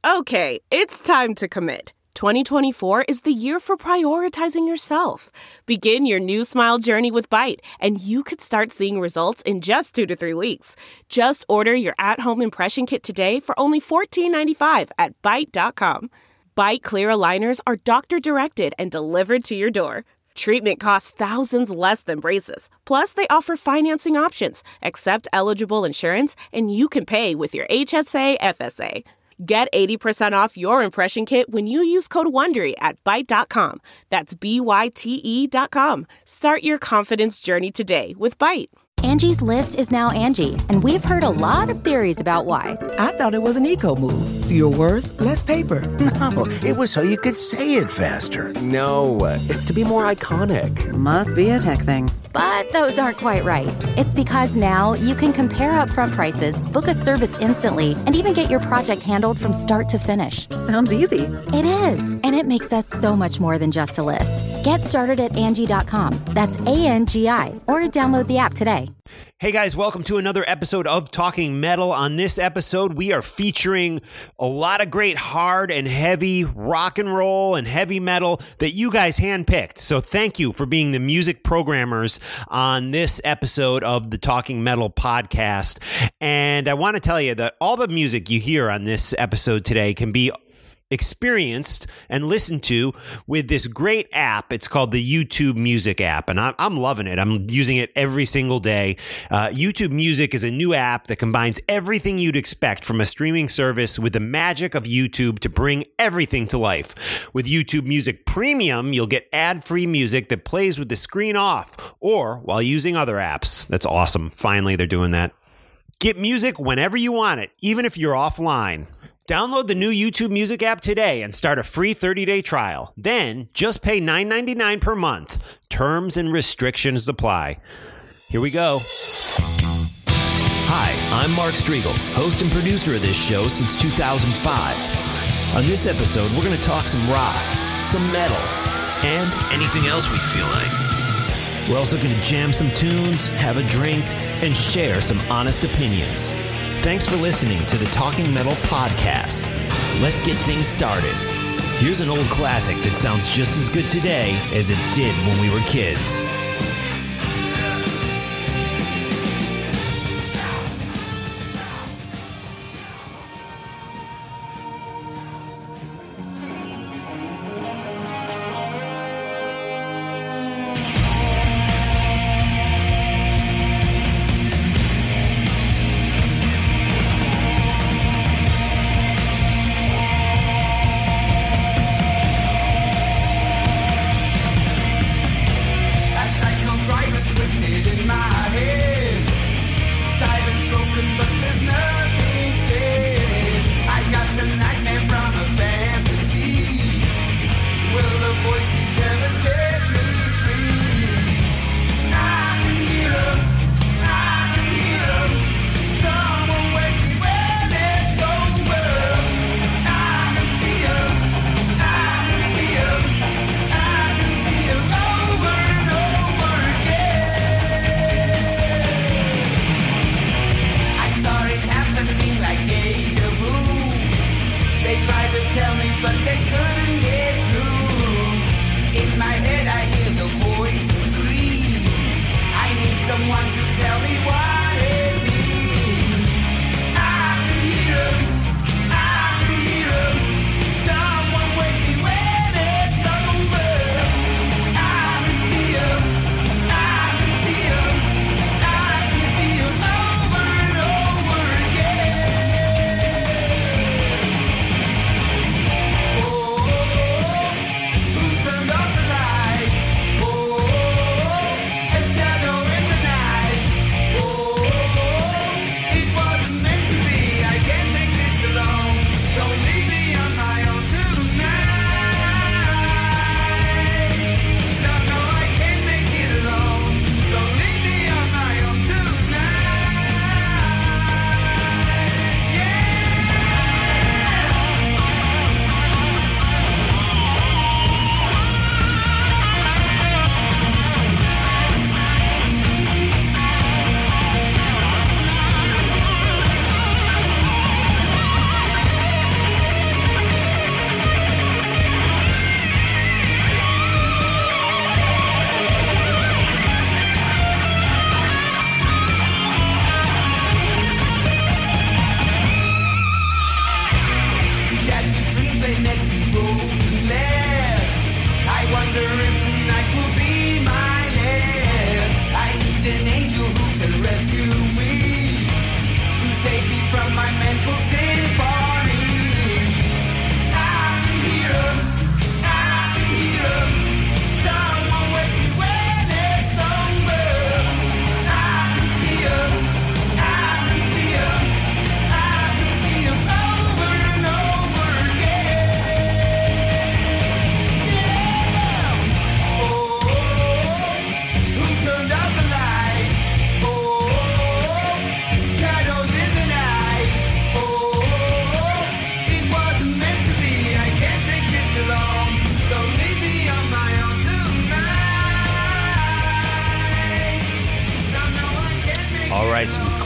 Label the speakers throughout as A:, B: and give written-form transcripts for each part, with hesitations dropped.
A: Okay, it's time to commit. 2024 is the year for prioritizing yourself. Begin your new smile journey with Byte, and you could start seeing results in just 2 to 3 weeks. Just order your at-home impression kit today for only $14.95 at Byte.com. Byte Clear aligners are doctor-directed and delivered to your door. Treatment costs thousands less than braces. Plus, they offer financing options, accept eligible insurance, and you can pay with your HSA, FSA. Get 80% off your impression kit when you use code WONDERY at Byte.com. That's BYTE.com. Start your confidence journey today with Byte.
B: Angie's List is now Angie, and we've heard a lot of theories about why.
C: I thought it was an eco move. Fewer words, less paper.
D: No, it was so you could say it faster.
E: No, it's to be more iconic.
C: Must be a tech thing.
B: But those aren't quite right. It's because now you can compare upfront prices, book a service instantly, and even get your project handled from start to finish.
C: Sounds easy.
B: It is, and it makes us so much more than just a list. Get started at Angie.com. That's ANGI, or download the app today.
F: Hey guys, welcome to another episode of Talking Metal. On this episode, we are featuring a lot of great hard and heavy rock and roll and heavy metal that you guys handpicked. So thank you for being the music programmers on this episode of the Talking Metal podcast. And I want to tell you that all the music you hear on this episode today can be experienced and listened to with this great app. It's called the YouTube Music app, and I'm loving it. I'm using it every single day. YouTube Music is a new app that combines everything you'd expect from a streaming service with the magic of YouTube to bring everything to life. With YouTube Music Premium, you'll get ad-free music that plays with the screen off or while using other apps. That's awesome. Finally, they're doing that. Get music whenever you want it, even if you're offline. Download the new YouTube Music app today and start a free 30-day trial. Then, just pay $9.99 per month. Terms and restrictions apply. Here we go.
G: Hi, I'm Mark Striegel, host and producer of this show since 2005. On this episode, we're going to talk some rock, some metal, and anything else we feel like. We're also going to jam some tunes, have a drink, and share some honest opinions. Thanks for listening to the Talking Metal podcast. Let's get things started. Here's an old classic that sounds just as good today as it did when we were kids.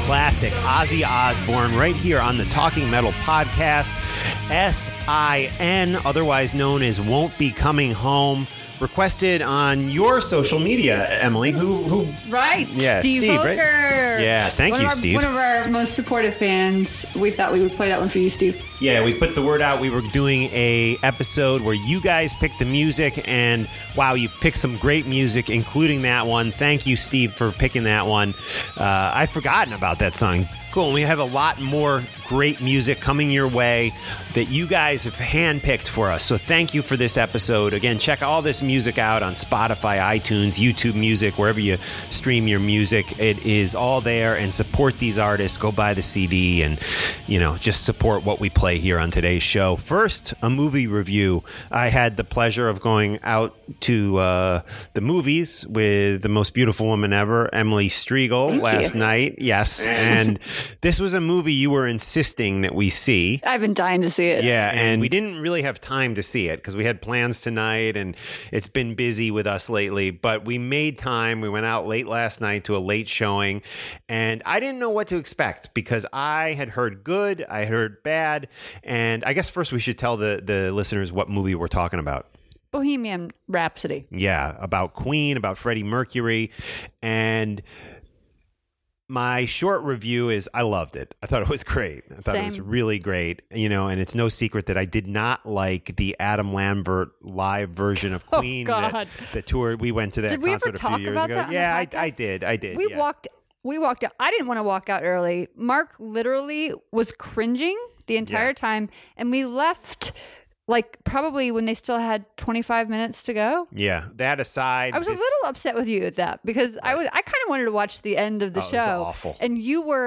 F: classic Ozzy Osbourne right here on the Talking Metal podcast. S.I.N., otherwise known as Won't Be Coming Home. Requested on your social media, Emily. Who?
H: Right.
F: Yeah,
H: Steve
F: right?
H: Hooker.
F: Yeah, thank you, Steve.
H: One of our most supportive fans. We thought we would play that one for you, Steve.
F: Yeah, we put the word out. We were doing a episode where you guys picked the music, and wow, you picked some great music, including that one. Thank you, Steve, for picking that one. I'd forgotten about that song. Cool. And we have a lot more great music coming your way that you guys have handpicked for us. So thank you for this episode. Again, check all this music out on Spotify, iTunes, YouTube Music, wherever you stream your music. It is all there, and support these artists. Go buy the CD and, just support what we play here on today's show. First, a movie review. I had the pleasure of going out to the movies with the most beautiful woman ever, Emily Striegel, last night. Yes. And this was a movie you were insisting that we see.
H: I've been dying to see it.
F: Yeah, and we didn't really have time to see it because we had plans tonight, and it's been busy with us lately. But we made time. We went out late last night to a late showing, and I didn't know what to expect because I had heard good, I had heard bad, and I guess first we should tell the listeners what movie we're talking about.
H: Bohemian Rhapsody.
F: Yeah, about Queen, about Freddie Mercury, and my short review is I loved it. I thought it was great. I thought it was really great. And it's no secret that I did not like the Adam Lambert live version of Queen that toured. We went to that concert a few years ago. Yeah, I did.
H: We walked out. I didn't want to walk out early. Mark literally was cringing the entire time, and we left probably when they still had 25 minutes to go.
F: Yeah, that aside,
H: I was a little upset with you at that because I kind of wanted to watch the end of the show.
F: It was awful.
H: And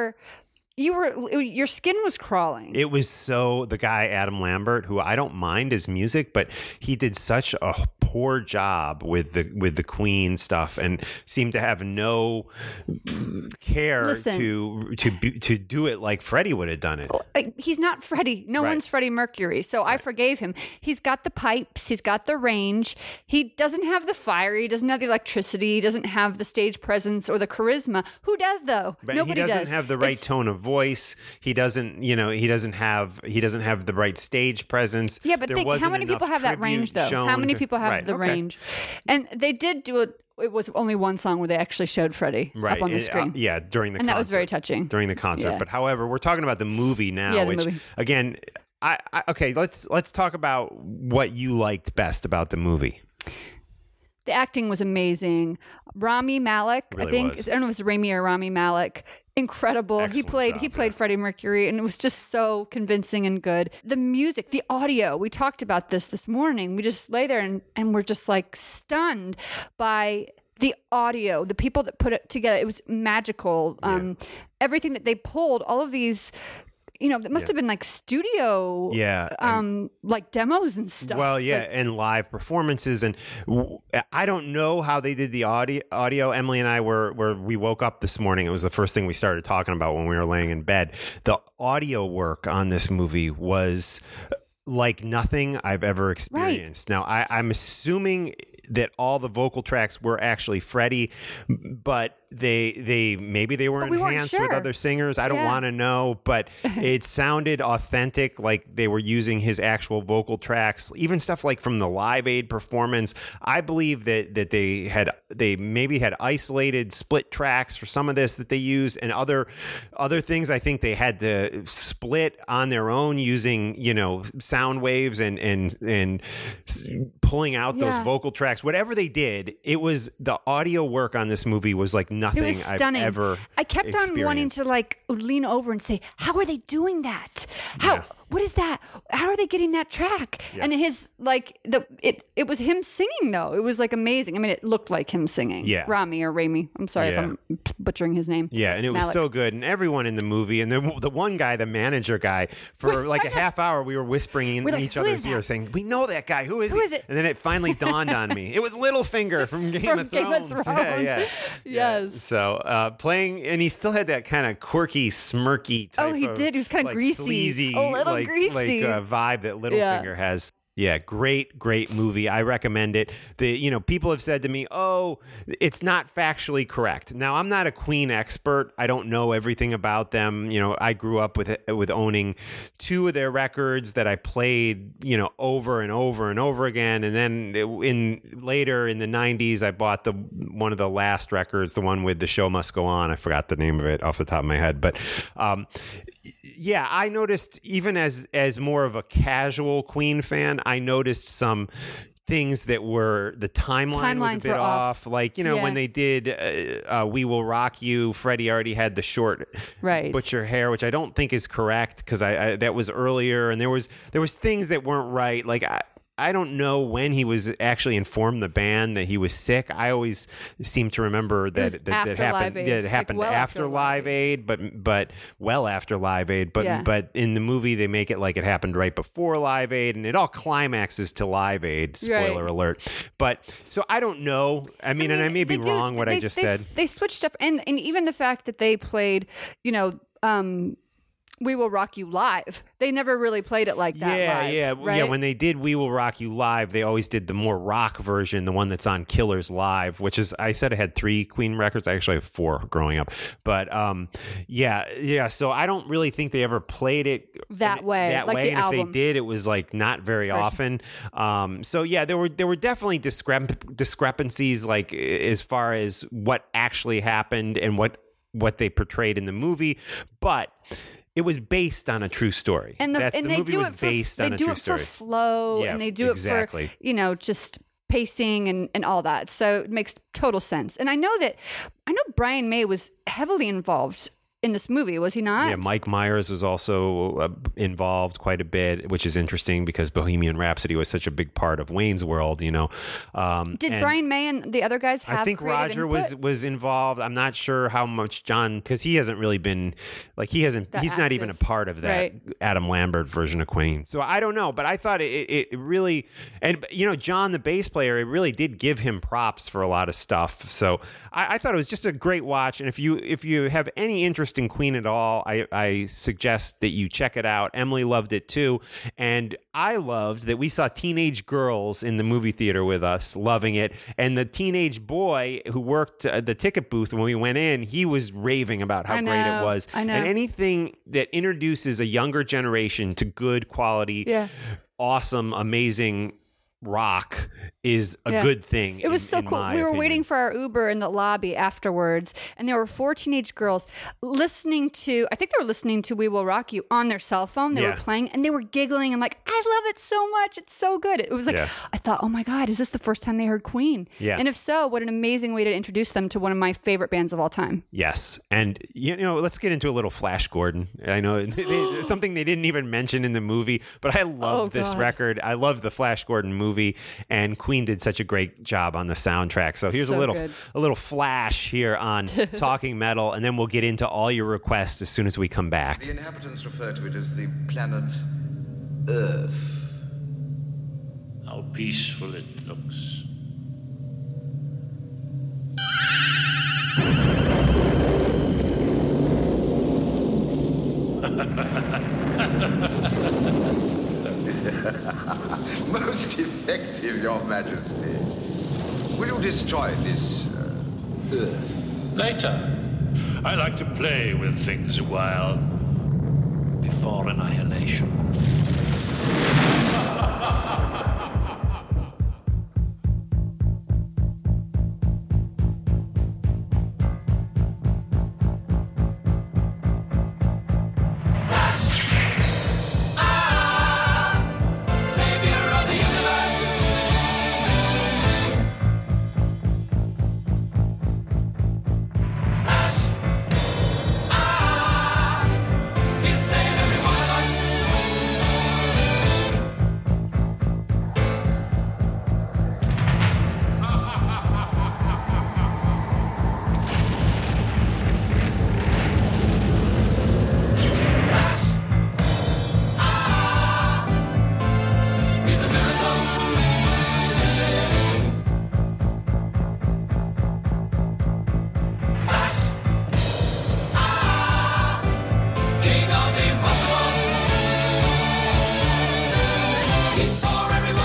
H: your skin was crawling.
F: It was the guy Adam Lambert, who I don't mind his music, but he did such a poor job with the Queen stuff and seemed to have no care to do it like Freddie would have done it.
H: He's not Freddie. No one's Freddie Mercury. So I forgave him. He's got the pipes. He's got the range. He doesn't have the fire. He doesn't have the electricity. He doesn't have the stage presence or the charisma. Who does though?
F: But
H: Nobody does.
F: He doesn't have the right tone of voice. He doesn't have the right stage presence.
H: Yeah, but how many people have that range though? How many people have the range? And they did do it. It was only one song where they actually showed Freddie up on the screen.
F: During the concert.
H: And that was very touching.
F: During the concert. Yeah. But however, we're talking about the movie now, which movie. Again, okay, let's talk about what you liked best about the movie.
H: The acting was amazing. Rami Malek, I don't know if it's Rami or Rami Malek. Incredible.
F: Excellent
H: He played Freddie Mercury, and it was just so convincing and good. The music, the audio, we talked about this morning. We just lay there and we're just stunned by the audio, the people that put it together. It was magical. Everything that they pulled, all of these, that must have been studio, demos and stuff.
F: Well, and live performances, and I don't know how they did the audio. Emily and I we woke up this morning. It was the first thing we started talking about when we were laying in bed. The audio work on this movie was like nothing I've ever experienced. Right. Now, I'm assuming that all the vocal tracks were actually Freddie, but maybe they were enhanced with other singers. I don't want to know, but it sounded authentic, like they were using his actual vocal tracks, even stuff like from the Live Aid performance. I believe that they maybe had isolated split tracks for some of this that they used, and other things I think they had to split on their own using sound waves and pulling out those vocal tracks. Whatever they did, it was the audio work on this movie was like nothing I've ever
H: I kept on wanting to lean over and say, how are they doing that? What is that? How are they getting that track? Yeah. And his it was him singing though. It was amazing. I mean, it looked like him singing.
F: Yeah.
H: Rami or Rami. I'm sorry if I'm butchering his name.
F: Yeah, and it was so good. And everyone in the movie, and the one guy, the manager guy, for a half hour, we were whispering in each other's ear, saying, "We know that guy. Who is he?" And then it finally dawned on me. It was Littlefinger from Game of Thrones. Yeah.
H: Yes.
F: Yeah. So playing, and he still had that kind of quirky, smirky type.
H: Oh, he did. He was kind of greasy,
F: sleazy,
H: a little greasy,
F: vibe that Littlefinger has. Yeah, great movie. I recommend it. People have said to me, "Oh, it's not factually correct." Now, I'm not a Queen expert. I don't know everything about them. I grew up with owning 2 of their records that I played, over and over and over again. And then later in the 90s, I bought one of the last records, the one with The Show Must Go On. I forgot the name of it off the top of my head, but yeah, I noticed, even as more of a casual Queen fan, I noticed some things that were, the timeline was a bit off. Like, when they did We Will Rock You, Freddie already had the short butcher hair, which I don't think is correct, because I that was earlier, and there was things that weren't right. Like, I don't know when he was actually informed the band that he was sick. I always seem to remember that it happened after Live Aid, but well after Live Aid. But in the movie they make it like it happened right before Live Aid, and it all climaxes to Live Aid. Spoiler alert. But so I don't know. I mean, and I may be wrong what I just said.
H: They switched stuff, and even the fact that they played, We Will Rock You live. They never really played it like that live. Right?
F: Yeah. When they did We Will Rock You live, they always did the more rock version, the one that's on Killers Live, which is, I said I had 3 Queen records. I actually have 4 growing up. But so I don't really think they ever played it that way. And if they did, it was like not very often. So yeah, there were definitely discrepancies, like as far as what actually happened and what they portrayed in the movie, but it was based on a true story. And the movie was based on a true story.
H: They do it for flow, and they do it for, just pacing and all that. So it makes total sense. And I know Brian May was heavily involved in this movie, was he not?
F: Yeah, Mike Myers was also involved quite a bit, which is interesting because Bohemian Rhapsody was such a big part of Wayne's World, Did
H: Brian May and the other guys have
F: I think Roger was involved. I'm not sure how much John, because he hasn't really been, like, he's not even a part of that Adam Lambert version of Queen. So I don't know, but I thought it really, and John, the bass player, it really did give him props for a lot of stuff. So I thought it was just a great watch. And if you have any interest in Queen at all, I suggest that you check it out. Emily loved it too, and I loved that we saw teenage girls in the movie theater with us, loving it, and the teenage boy who worked at the ticket booth when we went in, he was raving about how great it was.
H: I know.
F: And anything that introduces a younger generation to good quality, awesome, amazing rock is a good thing.
H: It was so cool. We were waiting for our Uber in the lobby afterwards, and there were 4 teenage girls listening to, I think they were listening to We Will Rock You on their cell phone. They were playing, and they were giggling and like, I love it so much. It's so good. It was like, I thought, oh my God, is this the first time they heard Queen?
F: Yeah.
H: And if so, what an amazing way to introduce them to one of my favorite bands of all time.
F: Yes. And, let's get into a little Flash Gordon. I know something they didn't even mention in the movie, but I love this record. I love the Flash Gordon movie. And Queen did such a great job on the soundtrack. So here's a little flash here on Talking Metal, and then we'll get into all your requests as soon as we come back.
I: The inhabitants refer to it as the planet Earth.
J: How peaceful it looks.
I: Most effective, Your Majesty. Will you destroy this Earth?
J: Later. I like to play with things a while. Before annihilation.
K: King of the impossible. He's for everyone.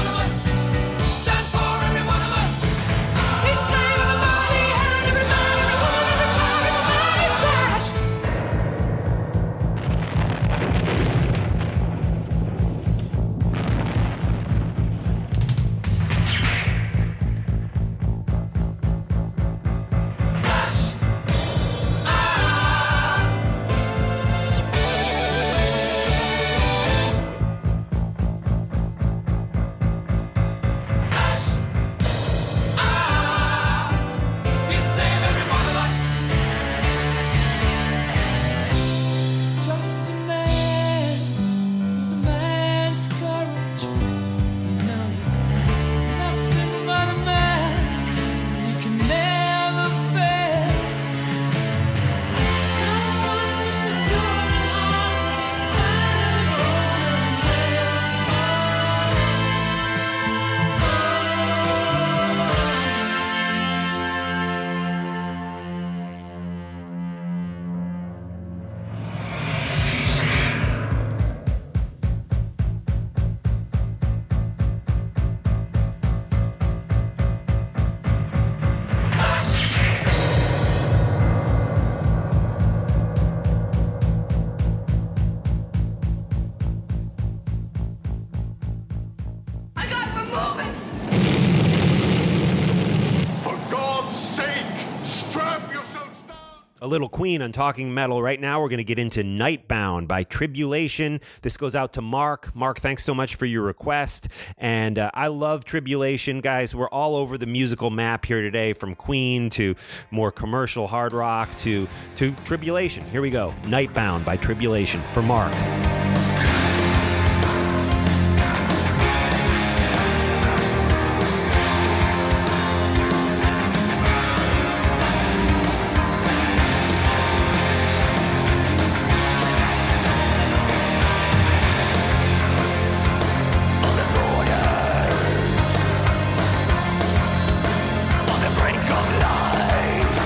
F: A little Queen on Talking Metal. Right now, we're going to get into Nightbound by Tribulation. This goes out to Mark. Mark, thanks so much for your request. And I love Tribulation, guys. We're all over the musical map here today, from Queen to more commercial hard rock to Tribulation. Here we go. Nightbound by Tribulation for Mark.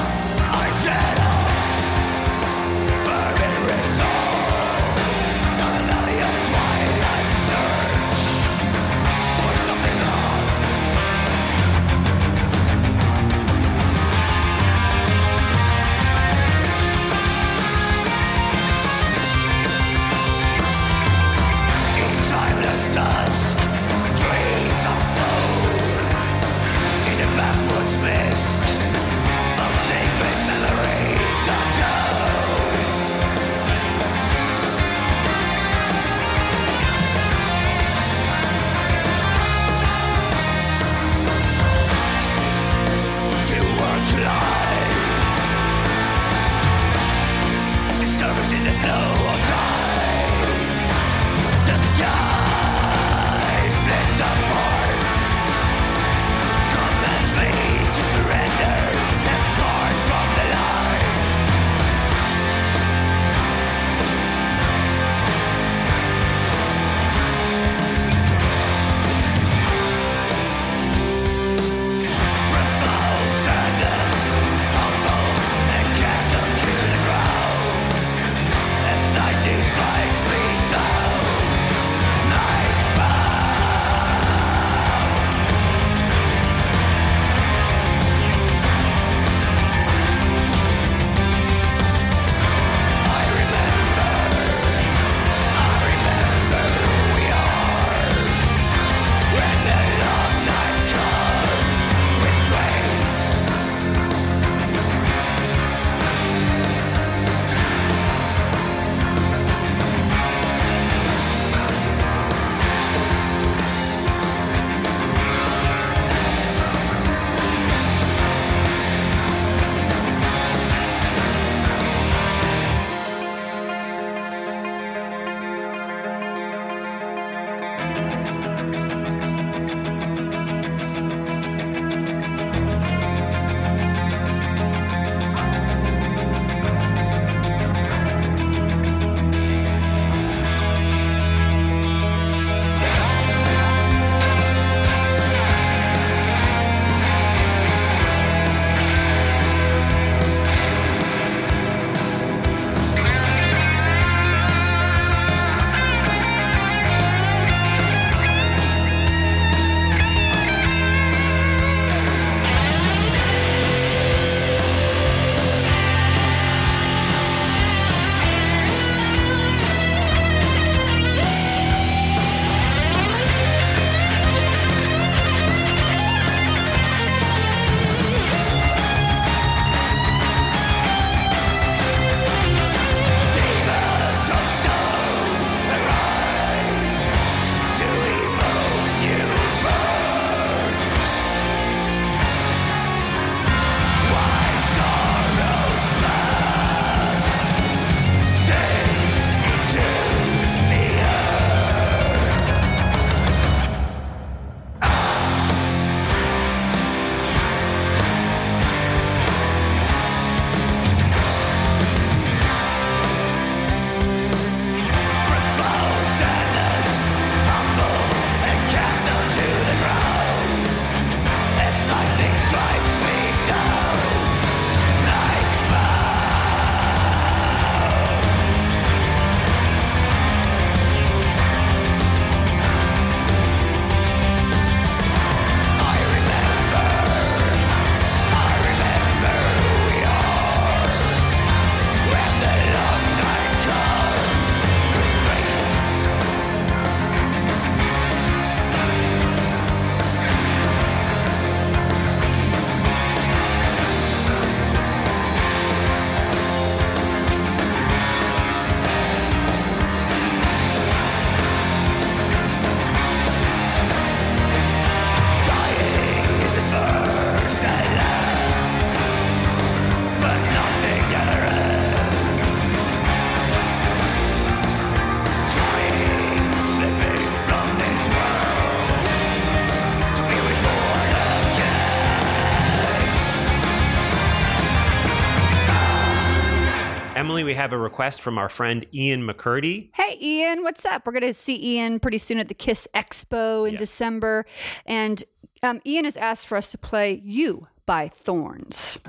K: Firm and resolved.
F: we have a request from our friend Ian McCurdy.
H: Hey, Ian, what's up? We're going to see Ian pretty soon at the KISS Expo in December. And Ian has asked for us to play You by Thorns.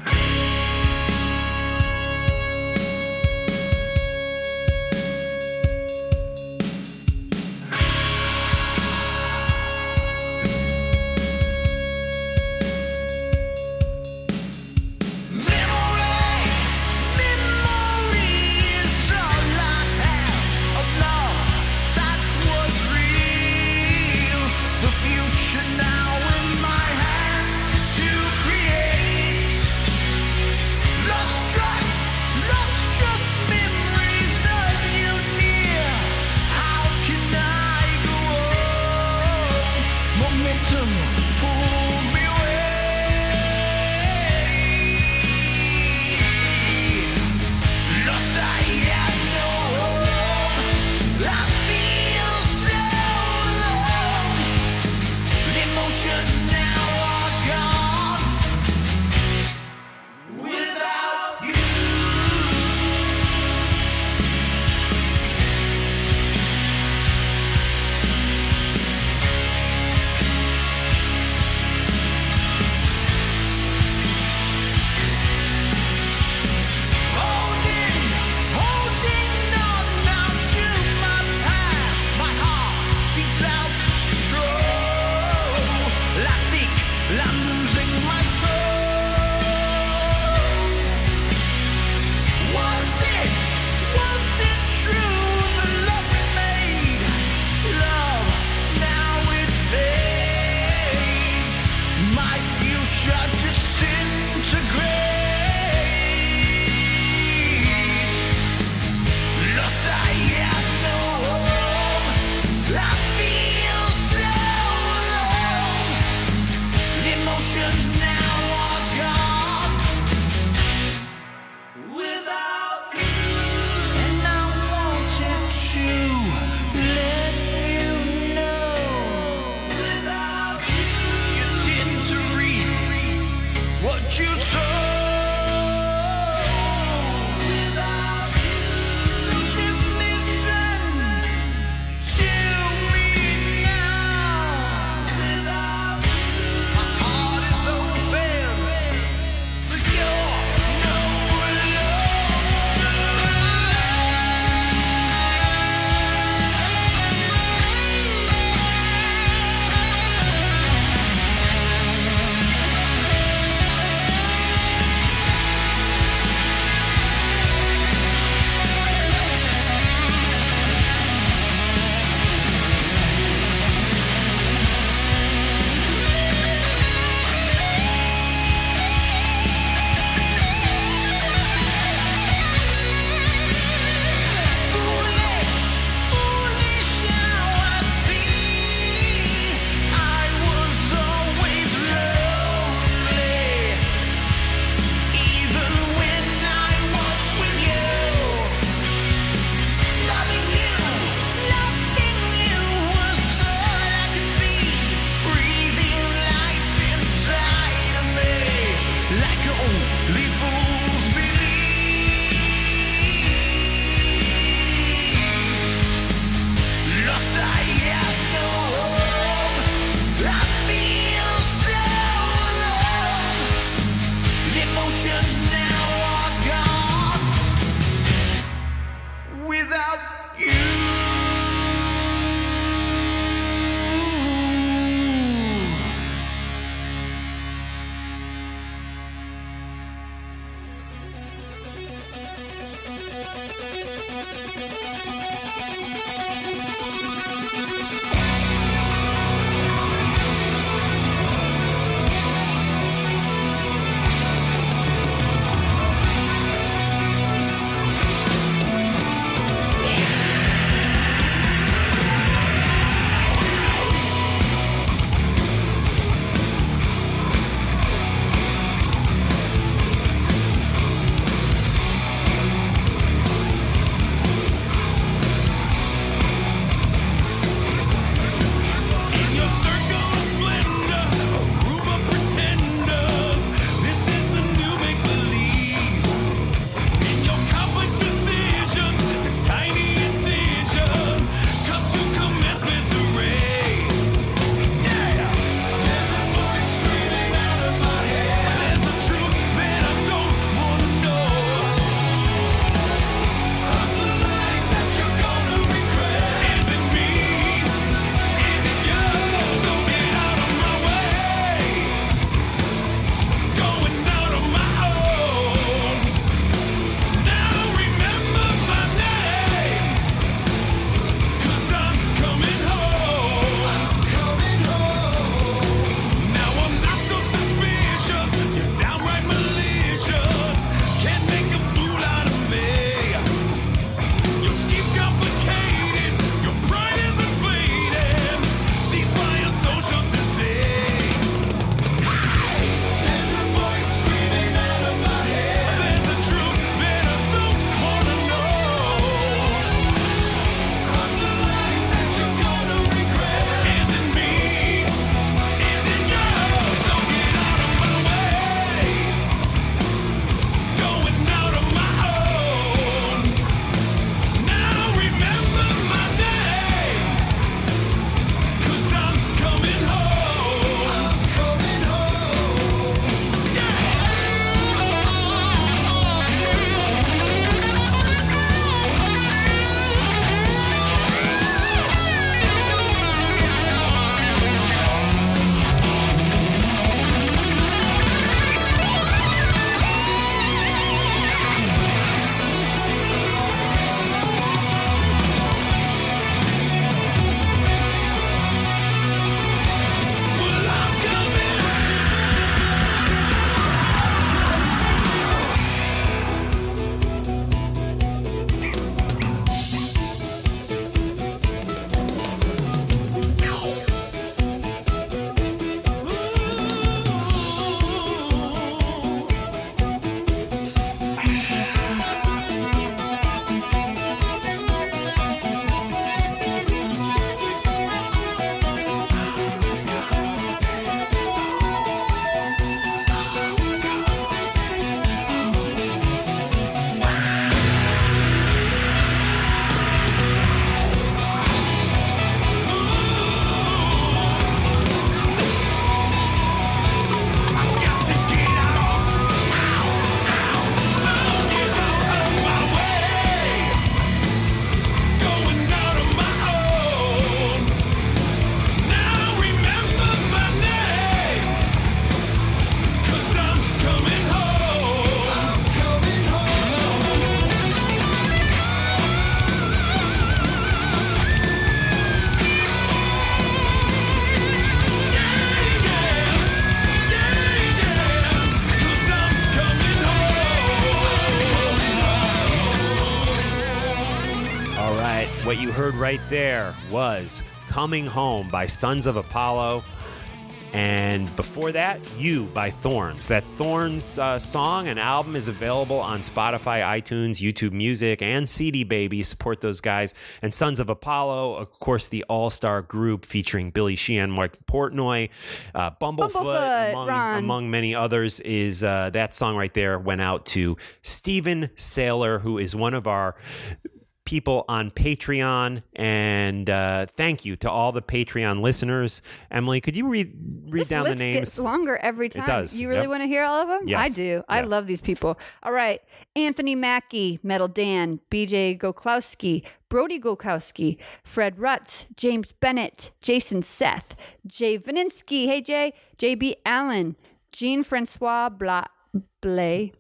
F: right there was Coming Home by Sons of Apollo. And before that, You by Thorns. That Thorns song and album is available on Spotify, iTunes, YouTube Music, and CD Baby. Support those guys. And Sons of Apollo, of course, the all-star group featuring Billy Sheehan, Mike Portnoy, Bumblefoot among many others, is that song right there went out to Steven Saylor, who is one of our people on Patreon, and thank you to all the Patreon listeners. Emily, could you read down the names? This
H: gets longer every time.
F: It does.
H: You really want to hear all of them?
F: Yes.
H: I do. I love these people. All right. Anthony Mackie, Metal Dan, BJ Goklowski, Brody Golkowski, Fred Rutz, James Bennett, Jason Seth, Jay Vininsky, hey Jay, JB Allen, Jean-Francois Blais.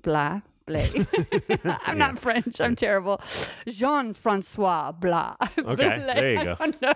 H: I'm not French. I'm terrible. Jean-Francois Blah.
F: Okay, there you go.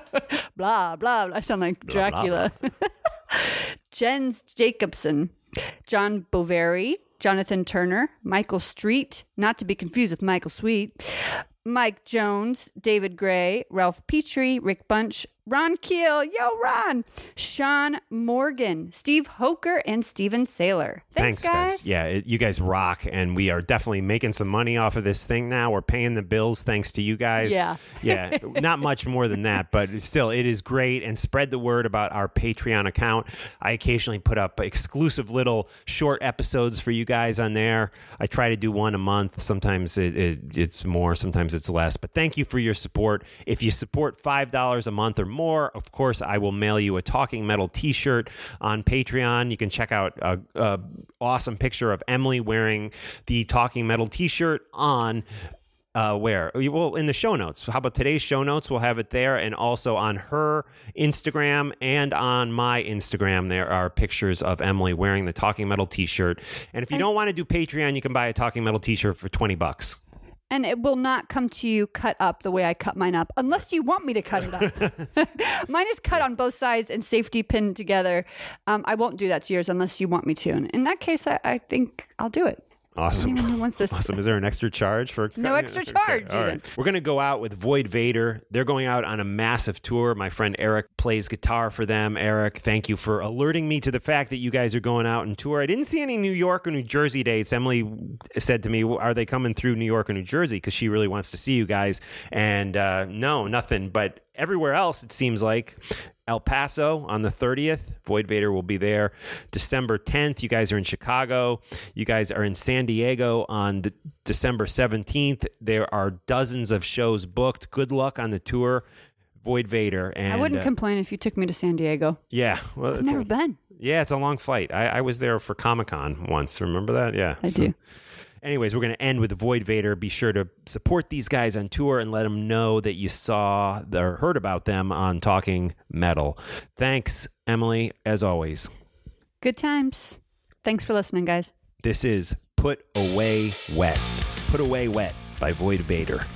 H: Blah, blah, blah. I sound like Dracula. Blah, blah, blah. Jens Jacobson, John Boveri, Jonathan Turner, Michael Street, not to be confused with Michael Sweet, Mike Jones, David Gray, Ralph Petrie, Rick Bunch, Ron Keel, yo Ron, Sean Morgan, Steve Hoker, and Steven Saylor. Thanks guys.
F: Yeah, you guys rock, and we are definitely making some money off of this thing now. We're paying the bills thanks to you guys.
H: Yeah.
F: Yeah, not much more than that, but still, it is great. And spread the word about our Patreon account. I occasionally put up exclusive little short episodes for you guys on there. I try to do one a month. Sometimes it's more, sometimes it's less. But thank you for your support. If you support $5 a month or more, of course, I will mail you a Talking Metal t-shirt on Patreon. You can check out a awesome picture of Emily wearing the Talking Metal t-shirt on where? Well, in the show notes. How about today's show notes? We'll have it there, and also on her Instagram and on my Instagram. There are pictures of Emily wearing the Talking Metal t-shirt. And if you don't want to do Patreon, you can buy a Talking Metal t-shirt for $20.
H: And it will not come to you cut up the way I cut mine up, unless you want me to cut it up. Mine is cut on both sides and safety pinned together. I won't do that to yours unless you want me to. And in that case, I think I'll do it.
F: Awesome.
H: Anyone who wants this.
F: Awesome. Is there an extra charge for?
H: No extra charge.
F: Okay. All right. We're going to go out with Void Vader. They're going out on a massive tour. My friend Eric plays guitar for them. Eric, thank you for alerting me to the fact that you guys are going out on tour. I didn't see any New York or New Jersey dates. Emily said to me, are they coming through New York or New Jersey? Because she really wants to see you guys. And no, nothing. But everywhere else, it seems like. El Paso on the 30th. Void Vader will be there. December 10th, you guys are in Chicago. You guys are in San Diego on December 17th. There are dozens of shows booked. Good luck on the tour, Void Vader. And
H: I wouldn't complain if you took me to San Diego.
F: Yeah. Well,
H: I've never been.
F: Yeah, it's a long flight. I was there for Comic-Con once. Remember that? Yeah.
H: I do.
F: Anyways, we're going to end with Void Vader. Be sure to support these guys on tour and let them know that you saw or heard about them on Talking Metal. Thanks, Emily, as always.
H: Good times. Thanks for listening, guys.
F: This is Put Away Wet. Put Away Wet by Void Vader.